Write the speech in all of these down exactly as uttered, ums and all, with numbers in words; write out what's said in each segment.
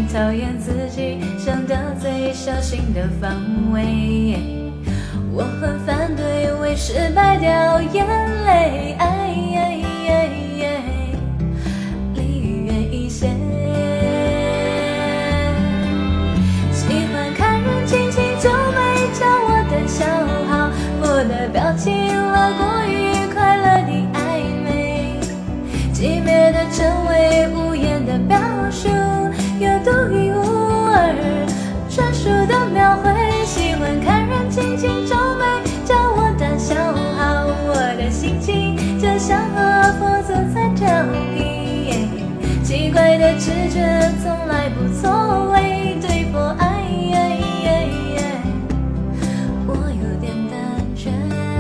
讨厌自己，想到最小心的范围。我很反对为失败掉眼泪，离远一些。喜欢看人轻轻皱眉，叫我胆小好，我的表情了过于快乐的暧昧，寂灭的称谓，无言的表述，有独一无二专属的描绘。喜欢看人轻轻皱眉，叫我胆小好，我的心情就像和佛祖在调皮，奇怪的直觉从来不错位，对佛爱我有点胆怯。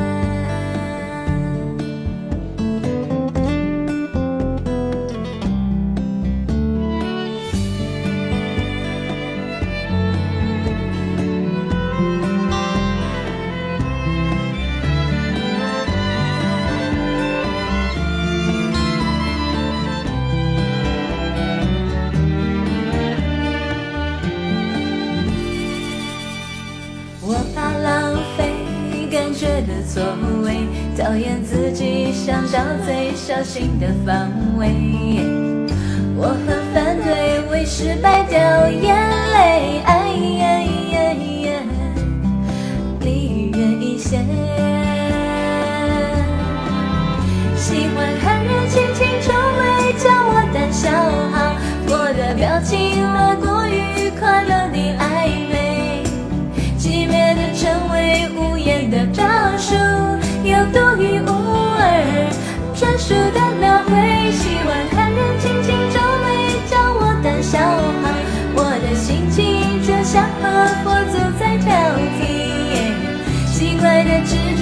我怕浪费感觉的错位，讨厌自己想到最小心的范围。我很反对为失败掉眼泪，离远一些。喜欢看人轻轻皱眉，叫我胆小好，我的表情了过于快乐的暧昧，寂灭的称谓，无言的表述，有独一无二专属的描绘。喜欢看人轻轻皱眉，叫我胆小好，我的心情就像和佛祖在调皮，奇怪的直